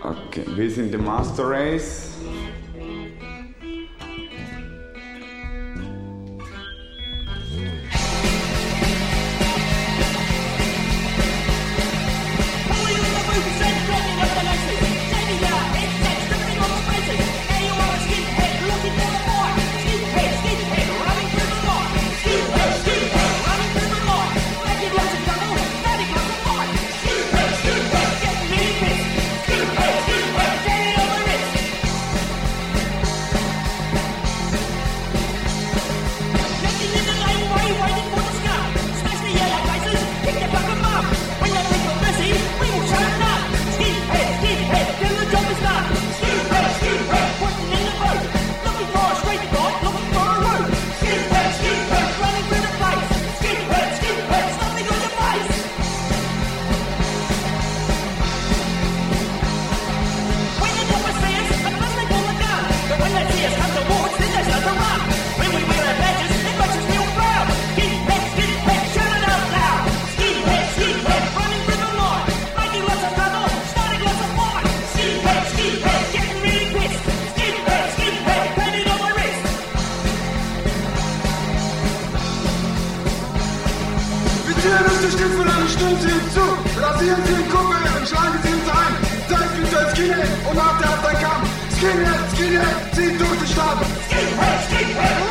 Okay, wir sind die Master Race. Rasieren Sie den Kuppel und schlagen Sie uns ein. Seid wie ein Skinhead und habt ein Kampf. Skinhead, Skinhead, zieht durch die Stadt. Skinhead, Skinhead.